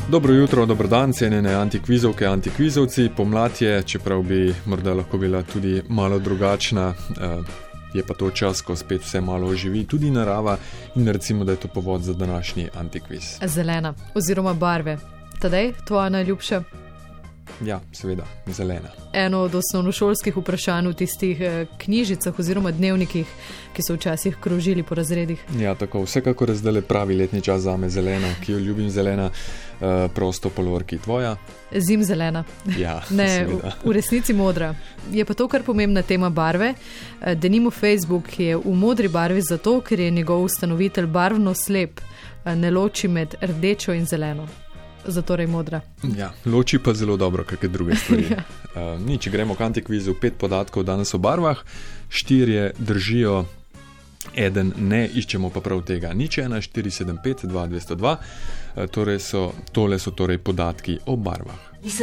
Dobro jutro, dobro dan, cenjene antikvizovke, antikvizovci. Pomlad je, čeprav bi morda lahko bila tudi malo drugačna, je pa to čas, ko spet vse malo oživi, tudi narava, in recimo, da je to povod za današnji antikviz. Zelena oziroma barve. Tadej, tvoja najljubša? Ja, seveda, zelena. Eno od osnovnošolskih vprašanj v tistih knjižicah oziroma dnevnikih, ki so včasih krožili po razredih. Ja, tako, vsekakor je zdaj pravi letni čas zame zelena, ki jo ljubim, zelena, prosto polorki. Tvoja? Zimzelena. Ja, ne, seveda. v resnici modra. Je pa to kar pomembna tema barve. Denimo Facebook je v modri barvi zato, ker je njegov ustanovitelj barvno slep, ne loči med rdečo in zeleno. Zatorej modra. Ja, loči pa zelo dobro kakšne druge stvari. Če gremo k antikvizu, 5 podatkov danes o barvah, 4 držijo, 1 ne, iščemo pa prav tega. 0, 1, 4, 7, 5, 2, 202, tole so torej podatki o barvah.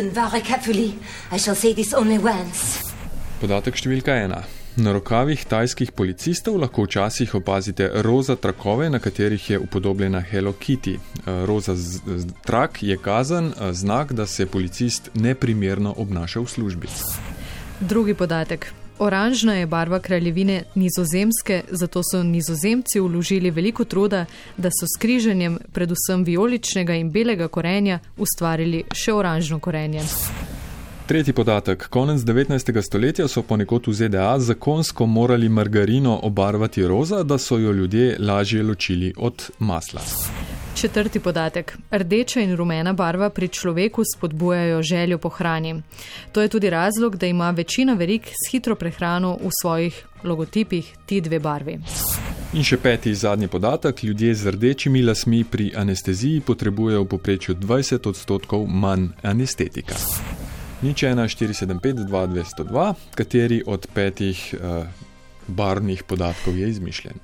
Podatek številka 1. Na rokavih tajskih policistov lahko včasih opazite roza trakove, na katerih je upodobljena Hello Kitty. Roza trak je kazan, znak, da se policist neprimerno obnaša v službi. Drugi podatek. Oranžna je barva kraljevine Nizozemske, zato so Nizozemci vložili veliko truda, da so s križanjem predvsem vijoličnega in belega korenja ustvarili še oranžno korenje. Tretji podatek. Konec 19. stoletja so ponekod v ZDA zakonsko morali margarino obarvati roza, da so jo ljudje lažje ločili od masla. Četrti podatek. Rdeča in rumena barva pri človeku spodbujajo željo po hrani. To je tudi razlog, da ima večina verig s hitro prehrano v svojih logotipih ti dve barvi. In še 5. zadnji podatek. Ljudje z rdečimi lasmi pri anesteziji potrebujejo v povprečju 20% manj anestetika. 0, 1, 4, 7, 5, 2, 202, kateri od 5 barvnih podatkov je izmišljen.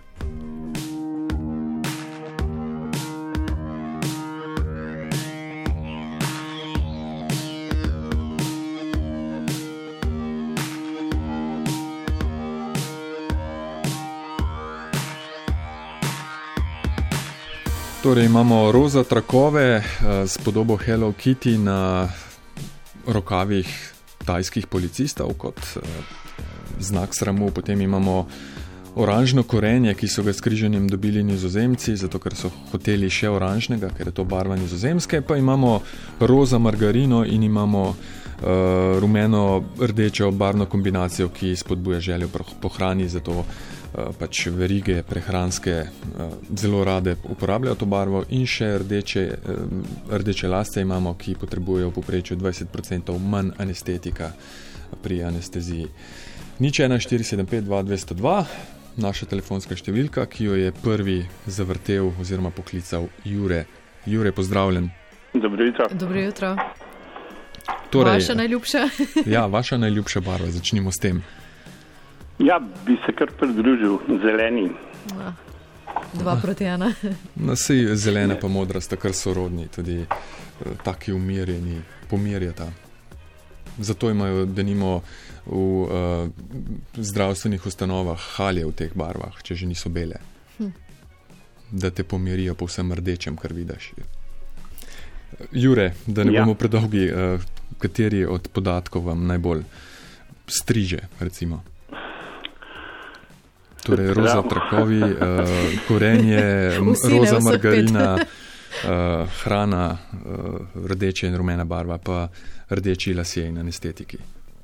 Torej imamo roza trakove s podobo Hello Kitty na rokavih tajskih policistov kot znak sramu. Potem imamo oranžno korenje, ki so ga s križanjem dobili Nizozemci, zato ker so hoteli še oranžnega, ker je to barva Nizozemske. Pa imamo roza margarino in imamo rumeno-rdečo barvno kombinacijo, ki spodbuja željo po hrani, zato pač verige prehranske zelo rade uporabljajo to barvo. In še rdeče lasce imamo, ki potrebujejo v povprečju 20% manj anestetika pri anesteziji. 0, 1, 4, 7, 5, 2, 202, naša telefonska številka, ki jo je prvi zavrtel oziroma poklical Jure. Jure, pozdravljen. Dobro jutro. Dobro jutro. Torej, vaša najljubša? Ja, vaša najljubša barva, začnimo s tem. Ja, bi se kar pridružil zeleni. 2-1. Saj zelena pa modra sta kar sorodni, tudi taki umirjeni, pomirjata. Zato imajo denimo v zdravstvenih ustanovah halje v teh barvah, če že niso bele. Da te pomirijo po vsem rdečem, kar vidiš. Jure, da ne bomo predolgi, kateri od podatkov vam najbolj striže, recimo? Torej, roza trakovi, korenje, roza margarina, hrana, rdeče in rumena barva, pa rdeči lasje in anestetiki.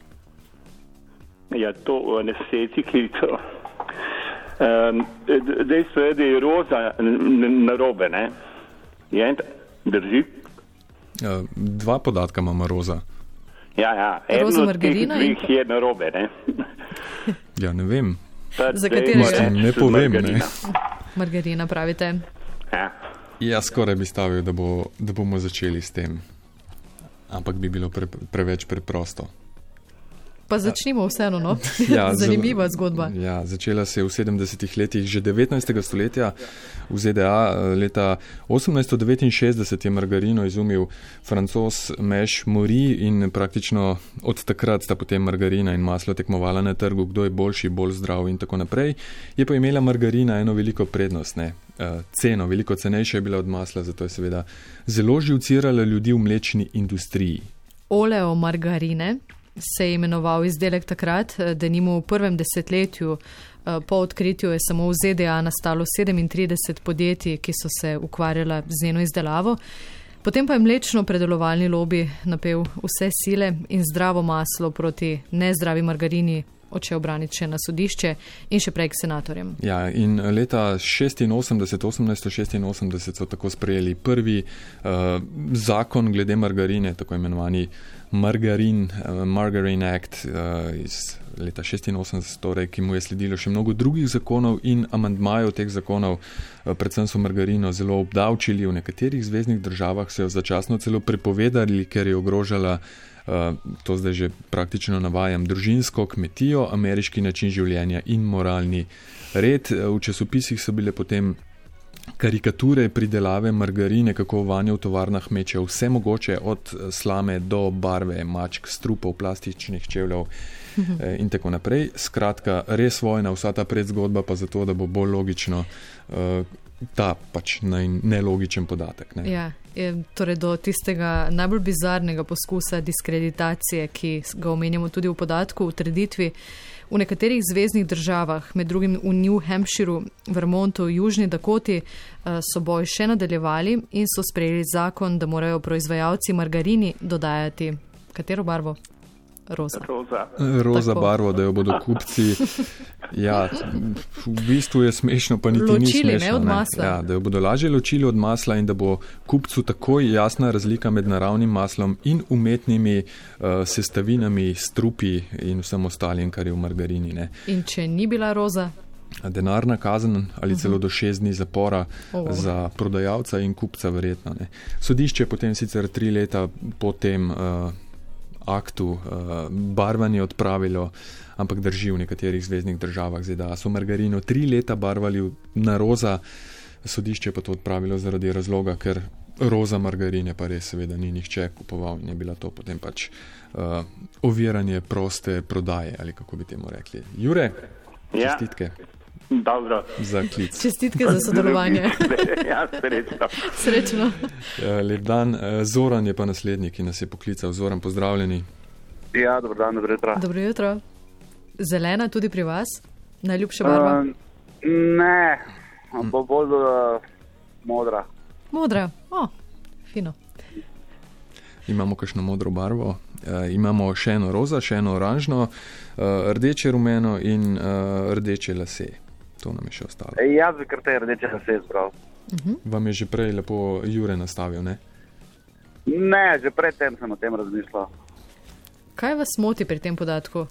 Ja, to v anestetiki, to. Dejstvo je, da je roza narobe, ne? Je, drži? 2 podatka imamo roza. Ja, roza margarina in je narobe, ne? Ja, ne vem. Za katerega? Ne povem, ne. Margarina pravite? Ja, skoraj bi stavil, da bomo začeli s tem. Ampak bi bilo preveč preprosto. Pa začnimo vseeno, no? Zanimiva zgodba. Ja, začela se je v 70. letih že 19. stoletja v ZDA. Leta 1869 je margarino izumil Francoz Meš Mori in praktično od takrat sta potem margarina in maslo tekmovala na trgu, kdo je boljši, bolj zdrav in tako naprej. Je pa imela margarina eno veliko prednost, ne? Ceno, veliko cenejša je bila od masla, zato je seveda zelo živcirala ljudi v mlečni industriji. Oleo margarine se je imenoval izdelek takrat, denimo v prvem desetletju po odkritju je samo v ZDA nastalo 37 podjetij, ki so se ukvarjala z njeno izdelavo. Potem pa je mlečno predelovalni lobi napel vse sile in zdravo maslo proti nezdravi margarini odšel braniti še na sodišče in še prej k senatorjem. Ja, in leta 1886 so tako sprejeli prvi zakon glede margarine, tako imenovani Margarine Act iz leta 86, torej, ki mu je sledilo še mnogo drugih zakonov in amandmajev teh zakonov. Predvsem so margarino zelo obdavčili, v nekaterih zveznih državah so jo začasno celo prepovedali, ker je ogrožala, to zdaj že praktično navajam, družinsko kmetijo, ameriški način življenja in moralni red. V časopisih so bile potem karikature pridelave margarine, kako vanjo v tovarnah mečejo vse mogoče, od slame do barve mačk, strupov, plastičnih čevljev in tako naprej. Skratka, res vojna, vsa ta predzgodba pa zato, da bo bolj logično ta pač nelogičen podatek. Ne? Ja, torej do tistega najbolj bizarnega poskusa diskreditacije, ki ga omenjamo tudi v podatku, v trditvi. V nekaterih zveznih državah, med drugim v New Hampshireu, Vermontu, Južni Dakoti, so boj še nadaljevali in so sprejeli zakon, da morajo proizvajalci margarini dodajati katero barvo? Roza. Roza barvo, da jo bodo kupci. Ja, v bistvu je smešno, pa niti ni smešno. Ne od masla. Ja, da jo bodo lažje ločili od masla in da bo kupcu takoj jasna razlika med naravnim maslom in umetnimi sestavinami, strupi in vsem ostalim, kar je v margarini. Ne. In če ni bila roza? Denarna kazen ali celo do 6 dni zapora za prodajalca in kupca verjetno. Ne. Sodišče potem sicer 3 leta po tem aktu barvanje odpravilo, ampak drži v nekaterih zveznih državah ZDA. So margarino 3 leta barvali na roza, sodišče pa to odpravilo zaradi razloga, ker roza margarine pa res seveda ni nihče kupoval in je bila to potem pač oviranje proste prodaje, ali kako bi temu rekli. Jure, čestitke. Dobro. Za klic. Čestitke za sodelovanje. Ja, srečno. Srečno. Lep dan. Zoran je pa naslednji, ki nas je poklical. Zoran, pozdravljeni. Ja, dobro dan, dobro jutro. Dobro jutro. Zelena tudi pri vas? Najljubša barva? Ne, bo bolj modra. Modra? Fino. Imamo kakšno modro barvo. Imamo še eno roza, še eno oranžno, rdeče rumeno in rdeče lase. To nam je še ostalo. Jaz bi kar te rdeče lase izbral. Vam je že prej lepo Jure nastavil, ne? Ne, že pred tem sem o tem razmišljal. Kaj vas moti pri tem podatku?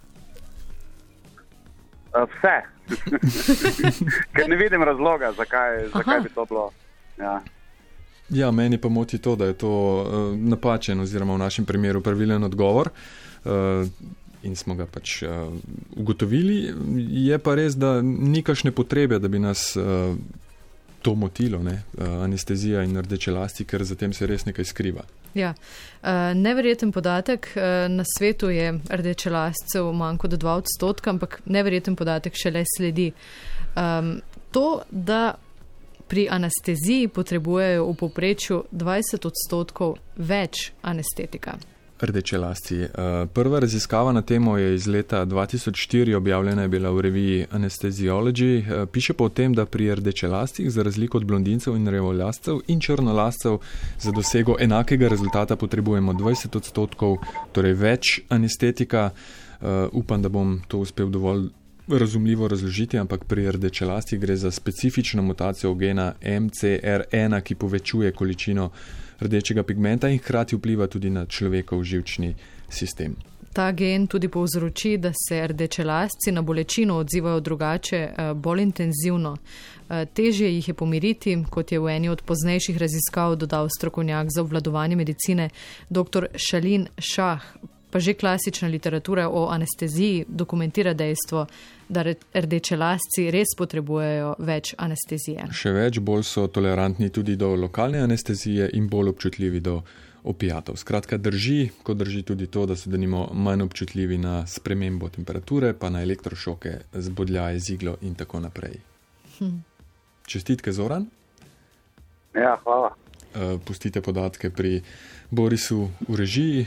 Vse. Ker ne vidim razloga, zakaj bi to bilo. Ja, meni pa moti to, da je to napačen oziroma v našem primeru pravilen odgovor in smo ga pač ugotovili. Je pa res, da ni kakšne potrebe, da bi nas to motilo, ne? Anestezija in rdeče lasti, ker za tem se res nekaj skriva. Ja, neverjeten podatek. Na svetu je rdeče lascev manj kot 2%, ampak neverjeten podatek šele sledi. To, da pri anesteziji potrebujejo v povprečju 20% več anestetika. Rdeče lasti. Prva raziskava na temo je iz leta 2004, objavljena je bila v reviji Anesthesiology. Piše pa o tem, da pri rdečelastih, za razliko od blondincev in revoljascev in črnolascev, za dosego enakega rezultata potrebujemo 20%, torej več anestetika. Upam, da bom to uspel dovolj razumljivo razložiti, ampak pri rdečelastih gre za specifično mutacijo gena MCR1, ki povečuje količino rdečega pigmenta in hkrati vpliva tudi na človekov živčni sistem. Ta gen tudi povzroči, da se rdečelasci na bolečino odzivajo drugače, bolj intenzivno. Težje jih je pomiriti, kot je v eni od poznejših raziskav dodal strokovnjak za obvladovanje medicine dr. Šalin Šah. pa že klasična literatura o anesteziji dokumentira dejstvo, da rdečelasci res potrebujejo več anestezije. Še več, bolj so tolerantni tudi do lokalne anestezije in bolj občutljivi do opijatov. Skratka, drži tudi to, da so denimo manj občutljivi na spremembo temperature, pa na elektrošoke, zbodljaje z iglo in tako naprej. Čestitke, Zoran. Ja, hvala. Pustite podatke pri Borisu v režiji.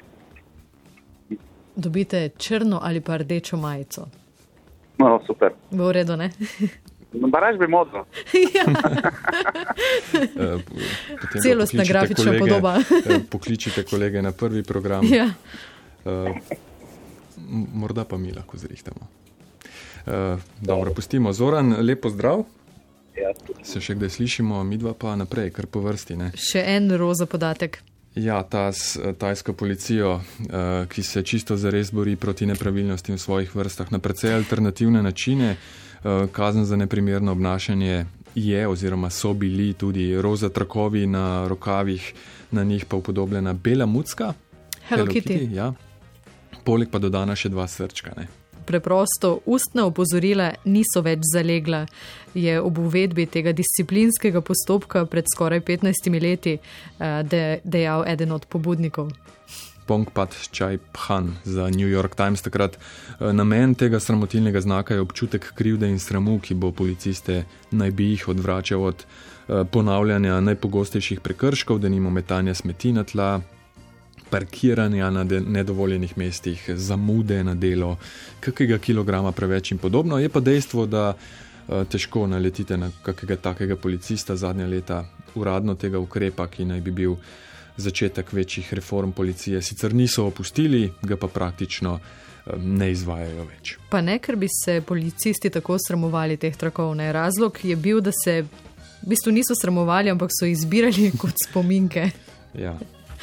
Dobite črno ali pa rdečo majico. No, super. Bo v redu, ne? No, baraž bi modro. Celostna grafična podoba. Pokličite kolege na prvi program. Ja. Morda pa mi lahko zrihtamo. Dobro, pustimo. Zoran, lep pozdrav. Ja, se še kdaj slišimo, midva pa naprej, kar po vrsti, ne? Še en roza podatek. Ja, ta s tajsko policijo, ki se čisto zares bori proti nepravilnostim v svojih vrstah na precej alternativne načine. Kazen za neprimerno obnašanje je oziroma so bili tudi roza trakovi na rokavih, na njih pa upodobljena bela mucka. Hello Kitty. Ja. Poleg pa dodana še 2 srčka, ne? Preprosto ustna opozorila niso več zalegla, je ob uvedbi tega disciplinskega postopka pred skoraj 15 leti dejal eden od pobudnikov. Pongpat Chai Phan za New York Times takrat. Namen tega sramotilnega znaka je občutek krivde in sramu, ki bo policiste naj bi jih odvračal od ponavljanja najpogostejših prekrškov, denimo metanja smeti na tla, parkiranja na nedovoljenih mestih, zamude na delo, kakega kilograma preveč in podobno. Je pa dejstvo, da težko naletite na kakega takega policista zadnja leta uradno tega ukrepa, ki naj bi bil začetek večjih reform policije. Sicer niso opustili, ga pa praktično ne izvajajo več. Pa ne, ker bi se policisti tako sramovali teh trakov. Razlog je bil, da se v bistvu niso sramovali, ampak so izbirali kot spominke. Ja.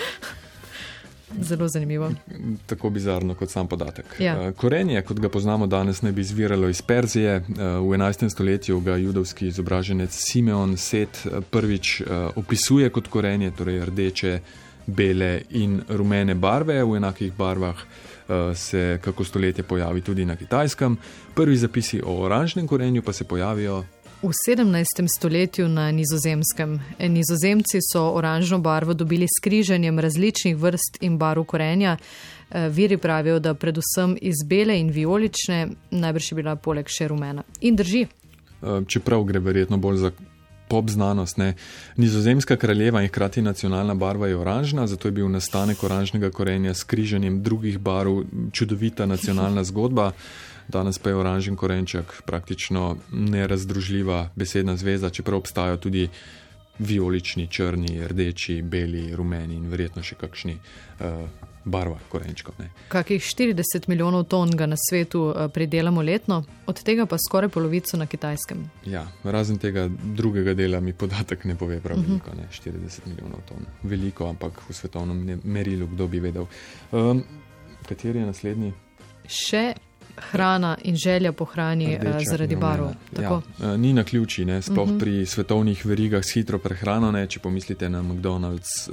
Zelo zanimivo. Tako bizarno kot sam podatek. Ja. Korenje, kot ga poznamo danes, naj bi izviralo iz Perzije. V 11. stoletju ga judovski izobraženec Simeon Set prvič opisuje kot korenje, torej rdeče, bele in rumene barve. V enakih barvah se kako stoletje pojavi tudi na Kitajskem. Prvi zapisi o oranžnem korenju pa se pojavijo v 17. stoletju na Nizozemskem. Nizozemci so oranžno barvo dobili s križanjem različnih vrst in barv korenja. Viri pravijo, da predvsem iz bele in vijolične, najbrž je bila poleg še rumena. In drži. Čeprav gre verjetno bolj za pop znanost, ne. Nizozemska kraljeva in hkrati nacionalna barva je oranžna, zato je bil nastanek oranžnega korenja s križanjem drugih barv čudovita nacionalna zgodba. Danes pa je oranžen korenček praktično nerazdružljiva besedna zveza, čeprav obstajajo tudi vijolični, črni, rdeči, beli, rumeni in verjetno še kakšni barva korenčkov. Kakih 40 milijonov ton ga na svetu pridelamo letno, od tega pa skoraj polovico na Kitajskem. Ja, razen tega drugega dela mi podatek ne pove prav veliko, 40 milijonov ton. Veliko, ampak v svetovnem merilu kdo bi vedel. Kateri je naslednji? Še hrana in želja po hrani zaradi barv. Ja, ni na ključi, sploh pri svetovnih verigah s hitro prehrano, če pomislite na McDonald's,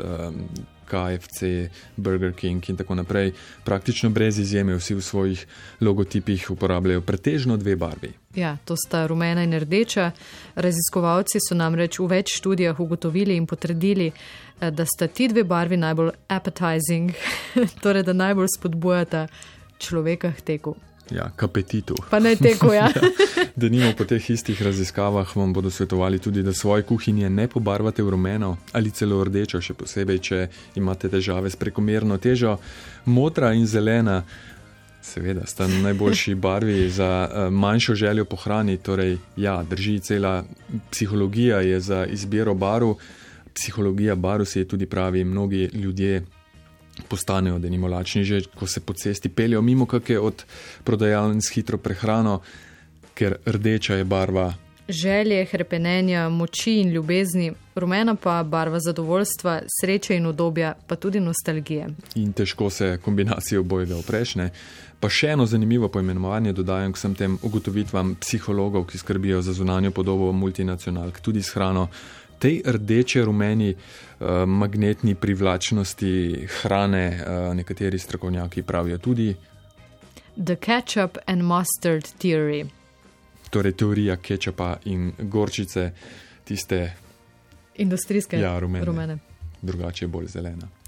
KFC, Burger King in tako naprej. Praktično brez izjeme vsi v svojih logotipih uporabljajo pretežno 2 barvi. Ja, to sta rumena in rdeča. Raziskovalci so namreč v več študijah ugotovili in potrdili, da sta ti 2 barvi najbolj appetizing, torej da najbolj spodbujata človeka k teku. Ja, k apetitu. Pa ne teku, ja. Denimo po teh istih raziskavah vam bodo svetovali tudi, da svoje kuhinje ne pobarvate v rumeno ali celo rdečo, še posebej, če imate težave s prekomerno težo. Modra in zelena, seveda, sta najboljši barvi za manjšo željo po hrani, torej ja, drži, cela psihologija je za izbiro barv. Psihologija barv se je tudi pravi, mnogi ljudje postanejo denimo lačni že, ko se po cesti peljejo mimo kakšne od prodajaln s hitro prehrano, ker rdeča je barva želje, hrepenenja, moči in ljubezni, rumena pa barva zadovoljstva, sreče in udobja, pa tudi nostalgije. In težko se kombinacije obojega oprešne. Pa še eno zanimivo poimenovanje dodajam k vsem tem ugotovitvam psihologov, ki skrbijo za zunanjo podobo multinacionalk, tudi s hrano. tej rdeče, rumeni magnetni privlačnosti hrane nekateri strokovnjaki pravijo tudi The ketchup and mustard theory. Torej teorija kečapa in gorčice, tiste industrijske rumene. Drugače je bolj zelena.